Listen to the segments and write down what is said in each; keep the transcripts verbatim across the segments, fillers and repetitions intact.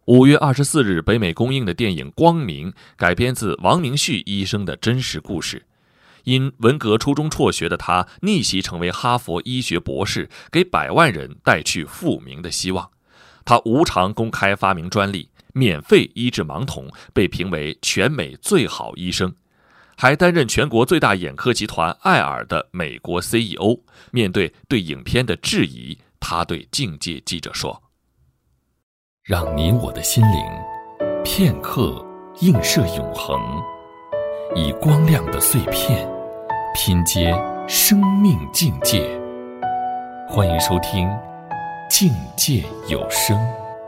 五月二十四日北美公映的电影《光明》改编自王明旭医生的真实故事。因文革初中辍学的他逆袭成为哈佛医学博士，给百万人带去复明的希望。他无偿公开发明专利，免费医治盲童，被评为全美最好医生，还担任全国最大眼科集团爱尔的美国 C E O。 面对对影片的质疑，他对境界记者说： 让你我的心灵片刻映射永恒，以光亮的碎片拼接生命境界。欢迎收听境界有声。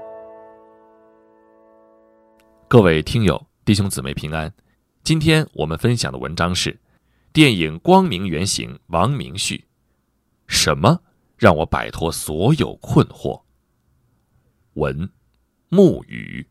各位听友弟兄姊妹平安，今天我们分享的文章是电影《光明》原型王明旭，什么让我摆脱所有困惑？文木鱼。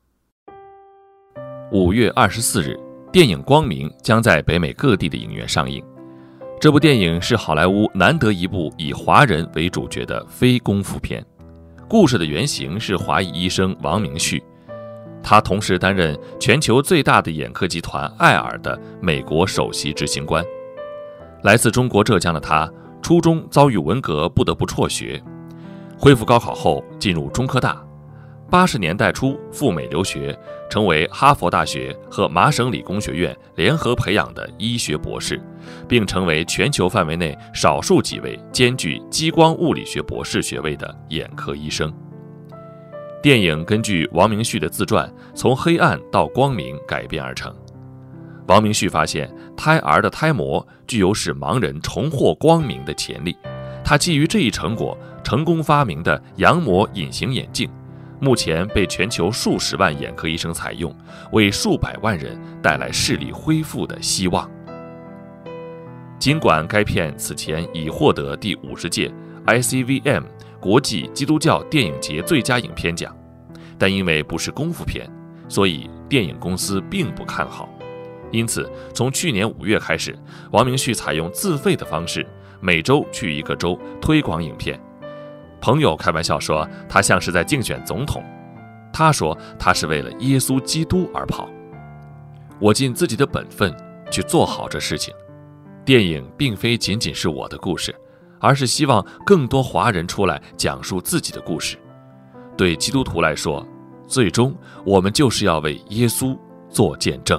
五月二十四日，电影《光明》将在北美各地的影院上映。这部电影是好莱坞难得一部以华人为主角的非功夫片。故事的原型是华裔医生王明旭，他同时担任全球最大的眼科集团爱尔的美国首席执行官。来自中国浙江的他，初中遭遇文革，不得不辍学。恢复高考后，进入中科大。八十年代初赴美留学，成为哈佛大学和麻省理工学院联合培养的医学博士，并成为全球范围内少数几位兼具激光物理学博士学位的眼科医生。电影根据王明旭的自传《从黑暗到光明》改编而成。王明旭发现胎儿的胎膜具有使盲人重获光明的潜力，他基于这一成果成功发明的羊膜隐形眼镜，目前被全球数十万眼科医生采用，为数百万人带来视力恢复的希望。尽管该片此前已获得第五十届 I C V M 国际基督教电影节最佳影片奖，但因为不是功夫片，所以电影公司并不看好。因此，从去年五月开始，王明旭采用自费的方式，每周去一个州推广影片。朋友开玩笑说，他像是在竞选总统。他说他是为了耶稣基督而跑。我尽自己的本分去做好这事情。电影并非仅仅是我的故事，而是希望更多华人出来讲述自己的故事。对基督徒来说，最终我们就是要为耶稣做见证。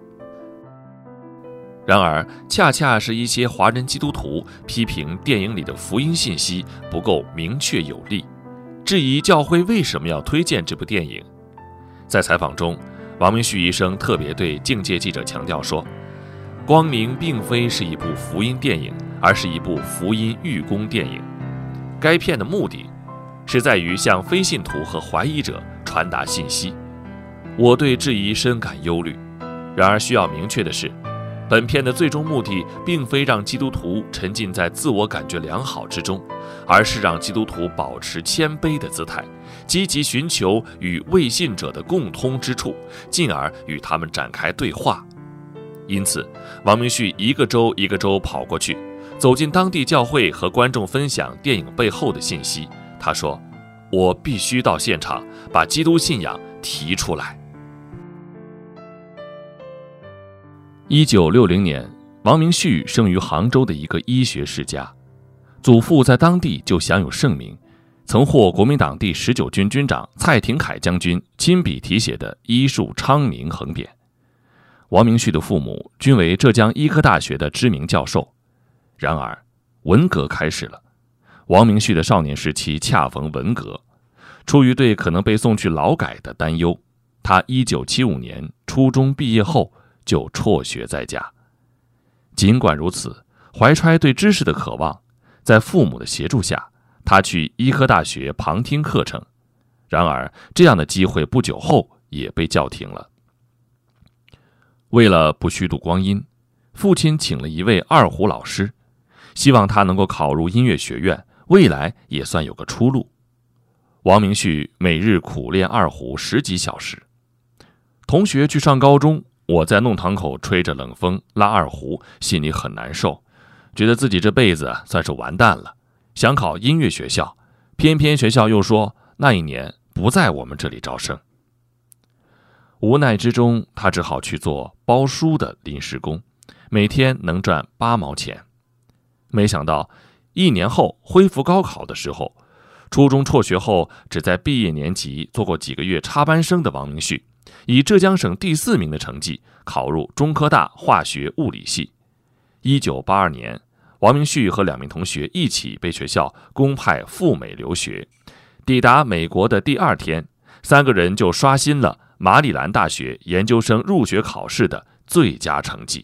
然而，恰恰是一些华人基督徒批评电影里的福音信息不够明确有力，质疑教会为什么要推荐这部电影。在采访中，王明旭医生特别对境界记者强调说，《光明》并非是一部福音电影，而是一部福音预工电影。该片的目的是在于向非信徒和怀疑者传达信息。我对质疑深感忧虑，然而需要明确的是，本片的最终目的并非让基督徒沉浸在自我感觉良好之中，而是让基督徒保持谦卑的姿态，积极寻求与未信者的共通之处，进而与他们展开对话。因此，王明旭一个州一个州跑过去，走进当地教会和观众分享电影背后的信息。他说，我必须到现场把基督信仰提出来。一九六零年，王明旭生于杭州的一个医学世家，祖父在当地就享有盛名，曾获国民党第十九军军长蔡廷锴将军亲笔题写的医术昌明横匾。王明旭的父母均为浙江医科大学的知名教授。然而，文革开始了，王明旭的少年时期恰逢文革，出于对可能被送去劳改的担忧，他一九七五年初中毕业后就辍学在家。尽管如此，怀揣对知识的渴望，在父母的协助下，他去医科大学旁听课程。然而，这样的机会不久后也被叫停了。为了不虚度光阴，父亲请了一位二胡老师，希望他能够考入音乐学院，未来也算有个出路。王明旭每日苦练二胡十几小时。同学去上高中，我在弄堂口吹着冷风拉二胡，心里很难受，觉得自己这辈子算是完蛋了。想考音乐学校，偏偏学校又说那一年不在我们这里招生。 无奈之中，他只好去做包书的临时工，每天能赚八毛钱。没想到一年后恢复高考的时候，初中辍学后只在毕业年级做过几个月插班生的王明旭，以浙江省第四名的成绩考入中科大化学物理系。一九八二年，王明旭和两名同学一起被学校公派赴美留学。抵达美国的第二天，三个人就刷新了马里兰大学研究生入学考试的最佳成绩。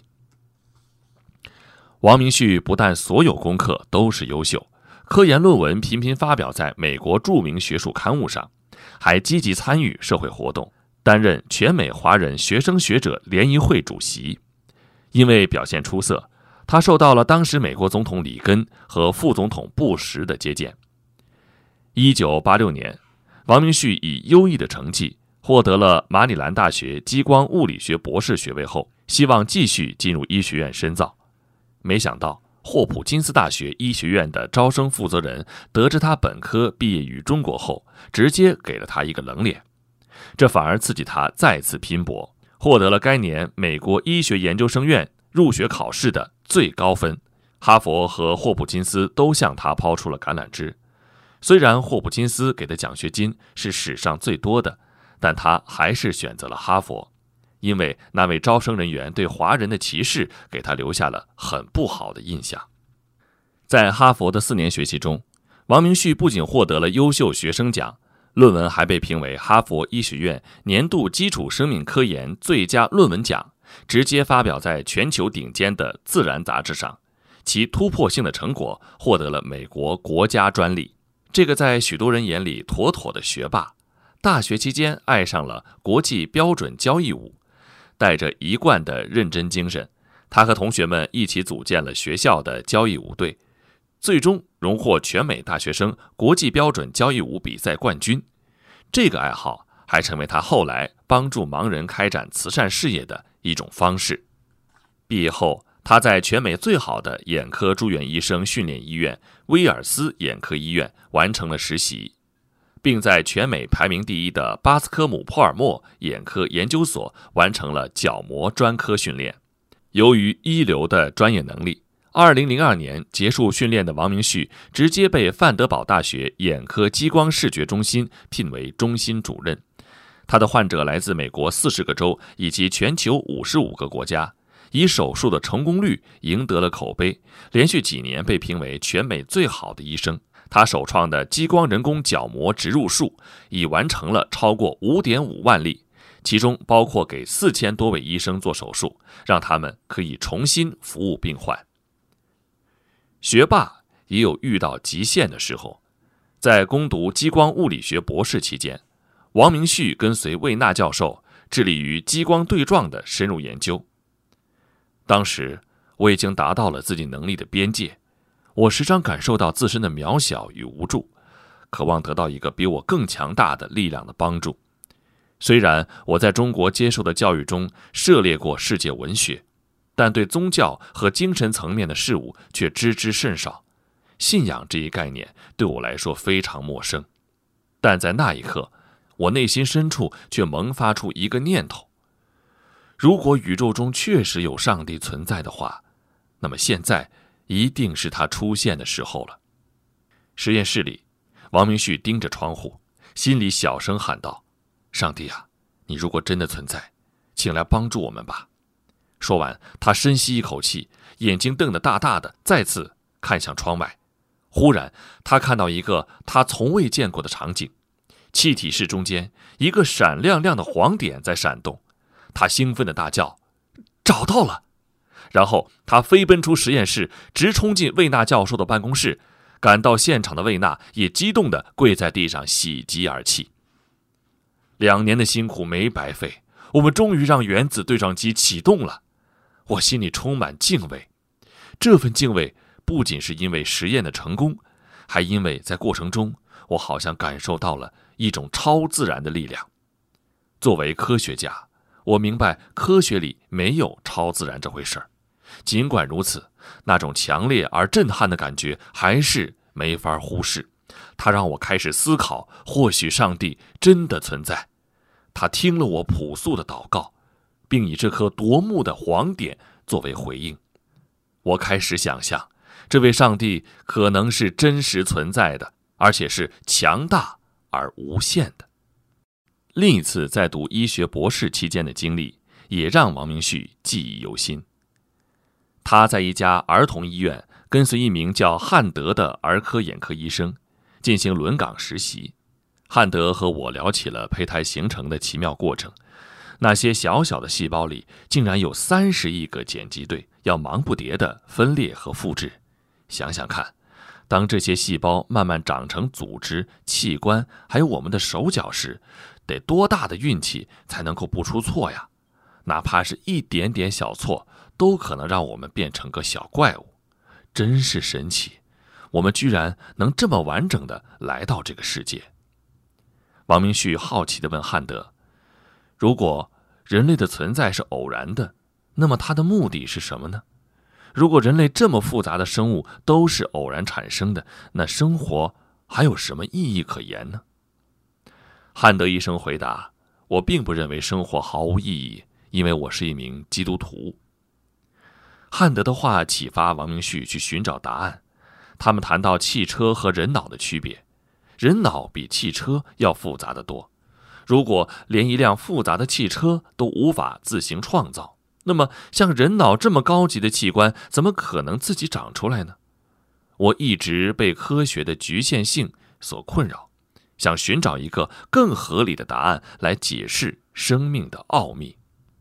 王明旭不但所有功课都是优秀，科研论文频频发表在美国著名学术刊物上，还积极参与社会活动，担任全美华人学生学者联谊会主席。因为表现出色，他受到了当时美国总统里根和副总统布什的接见。一九八六年，王明旭以优异的成绩获得了马里兰大学激光物理学博士学位后，希望继续进入医学院深造。没想到霍普金斯大学医学院的招生负责人得知他本科毕业于中国后，直接给了他一个冷脸，这反而刺激他再次拼搏，获得了该年美国医学研究生院入学考试的最高分。哈佛和霍普金斯都向他抛出了橄榄枝。虽然霍普金斯给的奖学金是史上最多的，但他还是选择了哈佛，因为那位招生人员对华人的歧视给他留下了很不好的印象。在哈佛的四年学习中，王明旭不仅获得了优秀学生奖，论文还被评为哈佛医学院年度基础生命科研最佳论文奖，直接发表在全球顶尖的《自然》杂志上，其突破性的成果获得了美国国家专利。这个在许多人眼里妥妥的学霸，大学期间爱上了国际标准交谊舞，带着一贯的认真精神，他和同学们一起组建了学校的交谊舞队，最终荣获全美大学生国际标准交谊舞比赛冠军。这个爱好还成为他后来帮助盲人开展慈善事业的一种方式。毕业后，他在全美最好的眼科住院医生训练医院威尔斯眼科医院完成了实习，并在全美排名第一的巴斯科姆坡尔默眼科研究所完成了角膜专科训练。由于一流的专业能力，二零零二年结束训练的王明旭直接被范德堡大学眼科激光视觉中心聘为中心主任。他的患者来自美国四十个州以及全球五十五个国家，以手术的成功率赢得了口碑，连续几年被评为全美最好的医生。他首创的激光人工角膜植入术已完成了超过 五点五万例，其中包括给四千多位医生做手术，让他们可以重新服务病患。学霸也有遇到极限的时候。在攻读激光物理学博士期间，王明旭跟随魏纳教授致力于激光对撞的深入研究。当时我已经达到了自己能力的边界，我时常感受到自身的渺小与无助，渴望得到一个比我更强大的力量的帮助。虽然我在中国接受的教育中涉猎过世界文学，但对宗教和精神层面的事物却知之甚少。信仰这一概念对我来说非常陌生，但在那一刻，我内心深处却萌发出一个念头：如果宇宙中确实有上帝存在的话，那么现在一定是他出现的时候了。实验室里，王明旭盯着窗户，心里小声喊道：上帝啊，你如果真的存在，请来帮助我们吧。说完，他深吸一口气，眼睛瞪得大大的，再次看向窗外。忽然，他看到一个他从未见过的场景，气体室中间一个闪亮亮的黄点在闪动。他兴奋地大叫：找到了！然后他飞奔出实验室，直冲进魏纳教授的办公室。赶到现场的魏纳也激动地跪在地上喜极而泣。两年的辛苦没白费，我们终于让原子对撞机启动了。我心里充满敬畏，这份敬畏不仅是因为实验的成功，还因为在过程中我好像感受到了一种超自然的力量。作为科学家，我明白科学里没有超自然这回事儿。尽管如此，那种强烈而震撼的感觉还是没法忽视。它让我开始思考，或许上帝真的存在。 他听了我朴素的祷告，并以这颗夺目的黄点作为回应。我开始想象，这位上帝可能是真实存在的，而且是强大而无限的。另一次在读医学博士期间的经历，也让王明旭记忆犹新。他在一家儿童医院跟随一名叫汉德的儿科眼科医生进行轮岗实习。汉德和我聊起了胚胎形成的奇妙过程，那些小小的细胞里竟然有三十亿个碱基对，要忙不迭地分裂和复制。想想看，当这些细胞慢慢长成组织、器官，还有我们的手脚时，得多大的运气才能够不出错呀？哪怕是一点点小错，都可能让我们变成个小怪物。真是神奇，我们居然能这么完整地来到这个世界。王明旭好奇地问汉德，如果人类的存在是偶然的，那么它的目的是什么呢？如果人类这么复杂的生物都是偶然产生的，那生活还有什么意义可言呢？汉德医生回答，我并不认为生活毫无意义，因为我是一名基督徒。汉德的话启发王明旭去寻找答案。他们谈到汽车和人脑的区别，人脑比汽车要复杂得多。如果连一辆复杂的汽车都无法自行创造，那么像人脑这么高级的器官怎么可能自己长出来呢？我一直被科学的局限性所困扰，想寻找一个更合理的答案来解释生命的奥秘。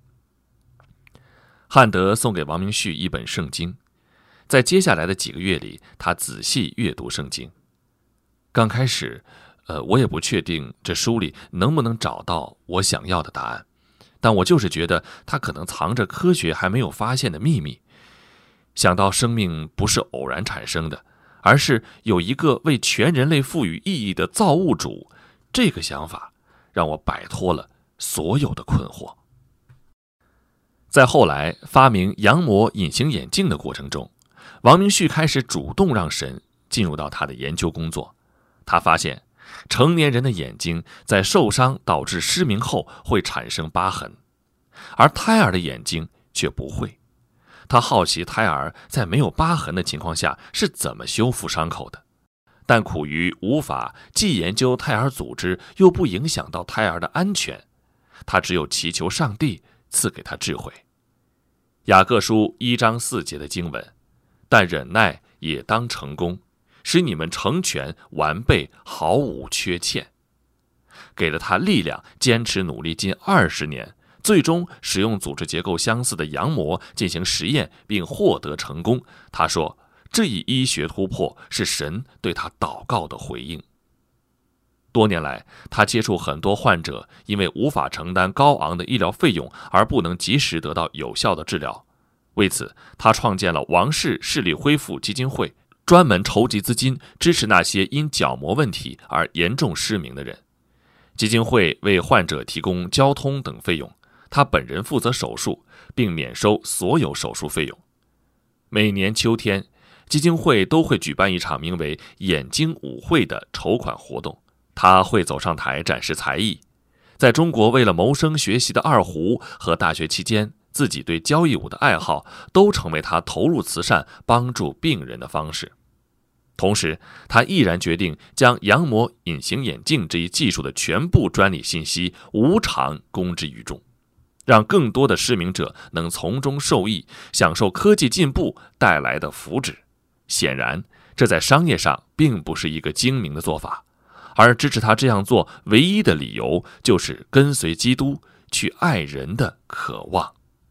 汉德送给王明旭一本圣经，在接下来的几个月里，他仔细阅读圣经。刚开始，呃，我也不确定这书里能不能找到我想要的答案，但我就是觉得它可能藏着科学还没有发现的秘密。想到生命不是偶然产生的，而是有一个为全人类赋予意义的造物主，这个想法让我摆脱了所有的困惑。在后来发明羊膜隐形眼镜的过程中，王明旭开始主动让神进入到他的研究工作。他发现成年人的眼睛在受伤导致失明后会产生疤痕，而胎儿的眼睛却不会。他好奇胎儿在没有疤痕的情况下是怎么修复伤口的，但苦于无法既研究胎儿组织又不影响到胎儿的安全，他只有祈求上帝赐给他智慧。雅各书一章四节的经文，但忍耐也当成功，使你们成全完备，毫无缺欠，给了他力量，坚持努力近二十年，最终使用组织结构相似的羊膜进行实验，并获得成功。他说，这一医学突破是神对他祷告的回应。多年来，他接触很多患者因为无法承担高昂的医疗费用而不能及时得到有效的治疗。为此，他创建了王氏视力恢复基金会，专门筹集资金支持那些因角膜问题而严重失明的人。基金会为患者提供交通等费用，他本人负责手术，并免收所有手术费用。每年秋天，基金会都会举办一场名为眼睛舞会的筹款活动，他会走上台展示才艺。在中国为了谋生学习的二胡和大学期间自己对交谊舞的爱好，都成为他投入慈善帮助病人的方式。同时，他毅然决定将羊膜隐形眼镜这一技术的全部专利信息无偿公之于众，让更多的失明者能从中受益，享受科技进步带来的福祉。显然，这在商业上并不是一个精明的做法，而支持他这样做唯一的理由就是跟随基督去爱人的渴望。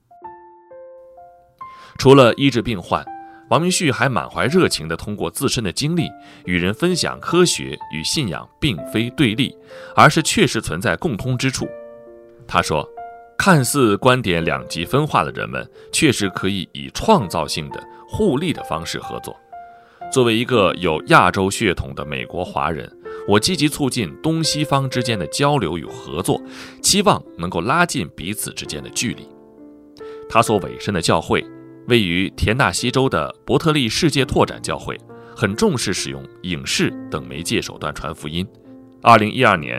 除了医治病患，王明旭还满怀热情地通过自身的经历与人分享科学与信仰并非对立，而是确实存在共通之处。他说，看似观点两极分化的人们确实可以以创造性的互利的方式合作。作为一个有亚洲血统的美国华人，我积极促进东西方之间的交流与合作，期望能够拉近彼此之间的距离。他所委身的教会位于田纳西州的伯特利世界拓展教会，很重视使用影视等媒介手段传福音。二零一二年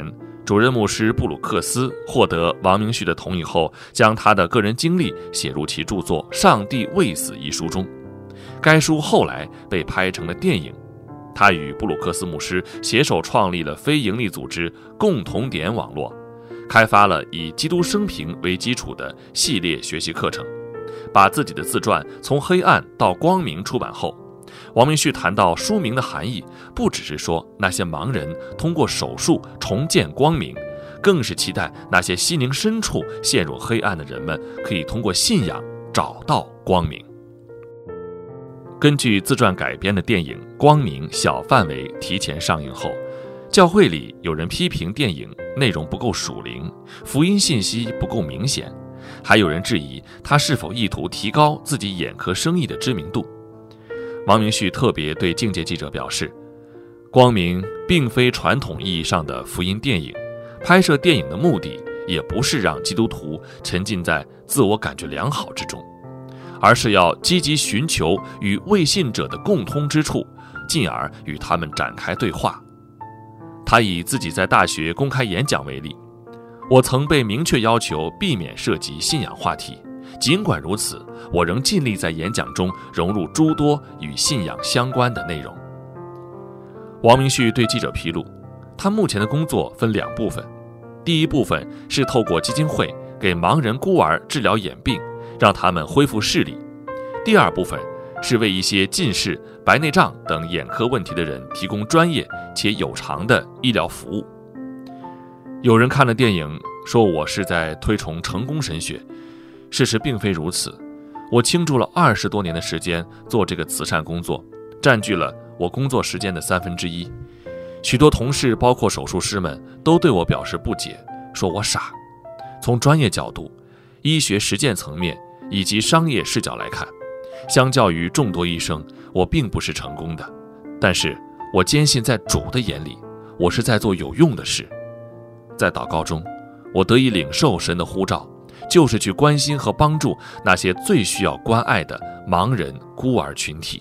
主任牧师布鲁克斯获得王明旭的同意后，将他的个人经历写入其著作《上帝未死》一书中。该书后来被拍成了电影。他与布鲁克斯牧师携手创立了非营利组织共同点网络，开发了以基督生平为基础的系列学习课程。把自己的自传《从黑暗到光明》出版后，王明旭谈到书名的含义，不只是说那些盲人通过手术重见光明，更是期待那些心灵深处陷入黑暗的人们可以通过信仰找到光明。根据自传改编的电影《光明》小范围提前上映后，教会里有人批评电影内容不够属灵，福音信息不够明显，还有人质疑他是否意图提高自己眼科生意的知名度。王明旭特别对境界记者表示，光明并非传统意义上的福音电影，拍摄电影的目的也不是让基督徒沉浸在自我感觉良好之中，而是要积极寻求与未信者的共通之处，进而与他们展开对话。他以自己在大学公开演讲为例，我曾被明确要求避免涉及信仰话题，尽管如此，我仍尽力在演讲中融入诸多与信仰相关的内容。王明旭对记者披露，他目前的工作分两部分，第一部分是透过基金会给盲人孤儿治疗眼病，让他们恢复视力；第二部分是为一些近视、白内障等眼科问题的人提供专业且有偿的医疗服务。有人看了电影说我是在推崇成功神学，事实并非如此。我倾注了二十多年的时间做这个慈善工作，占据了我工作时间的三分之一。许多同事包括手术师们都对我表示不解，说我傻。从专业角度、医学实践层面以及商业视角来看，相较于众多医生，我并不是成功的，但是我坚信在主的眼里，我是在做有用的事。在祷告中，我得以领受神的呼召，就是去关心和帮助那些最需要关爱的盲人孤儿群体。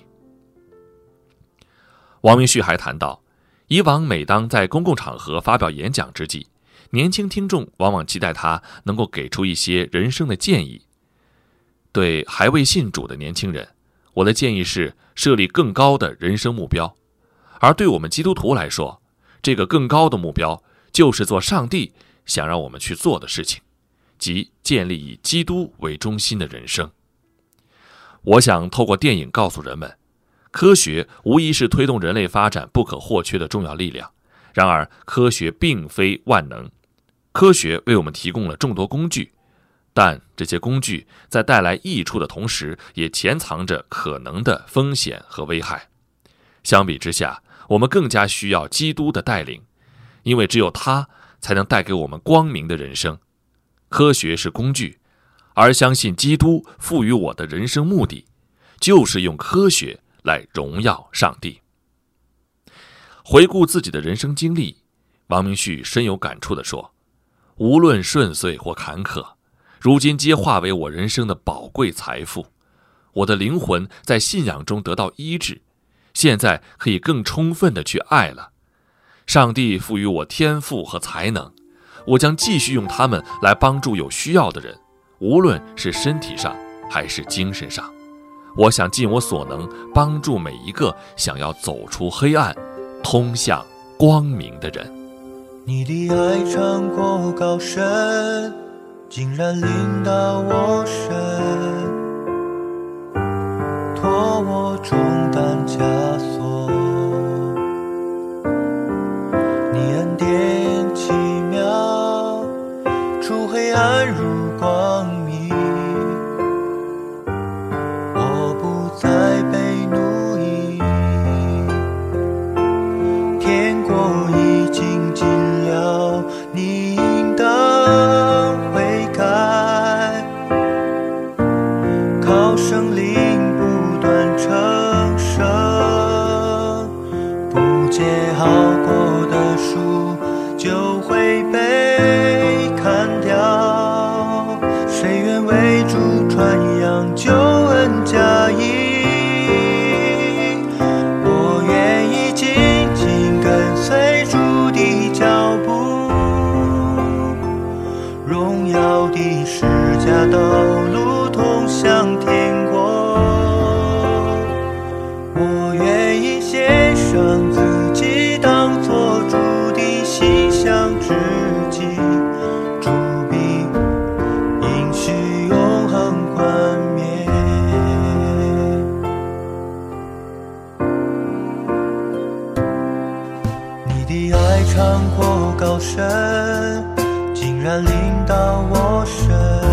王明旭还谈到，以往每当在公共场合发表演讲之际，年轻听众往往期待他能够给出一些人生的建议。对还未信主的年轻人，我的建议是设立更高的人生目标，而对我们基督徒来说，这个更高的目标就是做上帝想让我们去做的事情，即建立以基督为中心的人生。我想透过电影告诉人们，科学无疑是推动人类发展不可或缺的重要力量，然而科学并非万能，科学为我们提供了众多工具，但这些工具在带来益处的同时，也潜藏着可能的风险和危害。相比之下，我们更加需要基督的带领，因为只有他才能带给我们光明的人生。科学是工具，而相信基督赋予我的人生目的，就是用科学来荣耀上帝。回顾自己的人生经历，王明旭深有感触地说，无论顺遂或坎坷，如今皆化为我人生的宝贵财富。我的灵魂在信仰中得到医治，现在可以更充分地去爱了。上帝赋予我天赋和才能，我将继续用它们来帮助有需要的人，无论是身体上还是精神上。我想尽我所能帮助每一个想要走出黑暗通向光明的人。 你的爱穿过高山，竟然临到我身，托我重担枷锁，你恩典奇妙，出黑暗入光明，我不再被奴役，天国已经近了，你应当悔改，靠圣灵不断成圣，不结好果的树就会被砍掉，谁荣耀的十架道路通向天国。我愿意献上自己，当作主的馨香之祭，主必应许永恒冠冕。你的爱长阔高深，竟然临到我身，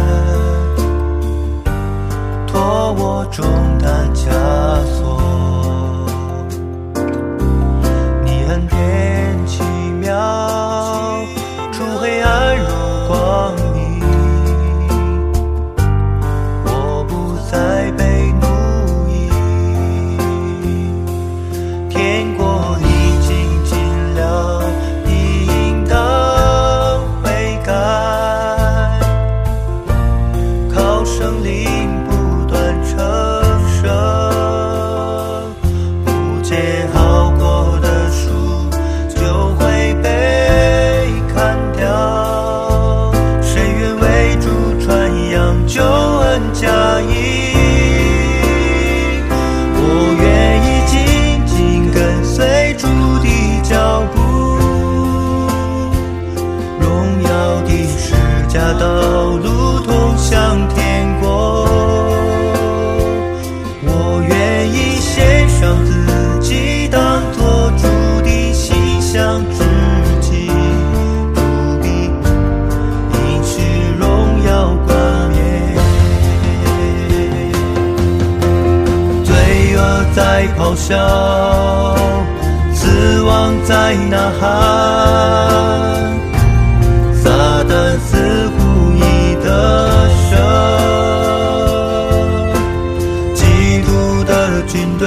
托我重担枷锁。你恩典奇妙，出黑暗入光明，我不再被奴役，天国已经尽了，你应当悔改，靠圣灵不断成圣，不结好果的树就会被砍掉。谁愿为主传扬救恩佳音？我愿意紧紧跟随主的脚步，荣耀的十架道路通向天国。我愿意献上自己，当作主的馨香之祭，主必应许荣耀冠冕。罪恶在咆哮，死亡在呐喊，撒旦似乎已得胜，基督的军队，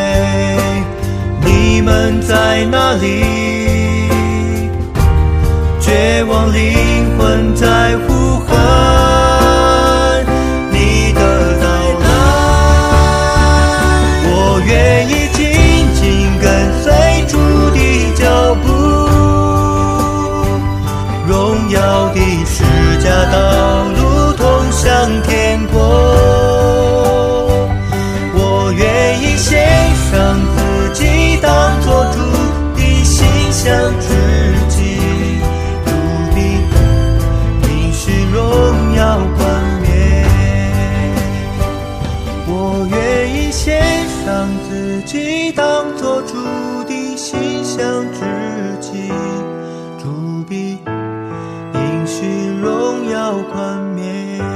你们在哪里？绝望灵魂在呼喊你的到来。我愿意紧紧跟随主的脚步，荣耀的十架道路通向天国。我愿意献上自己，当作主的馨香之祭，主必应许荣耀冠冕。我愿意献上自己，当作主的馨香之祭，主必应许荣耀冠冕。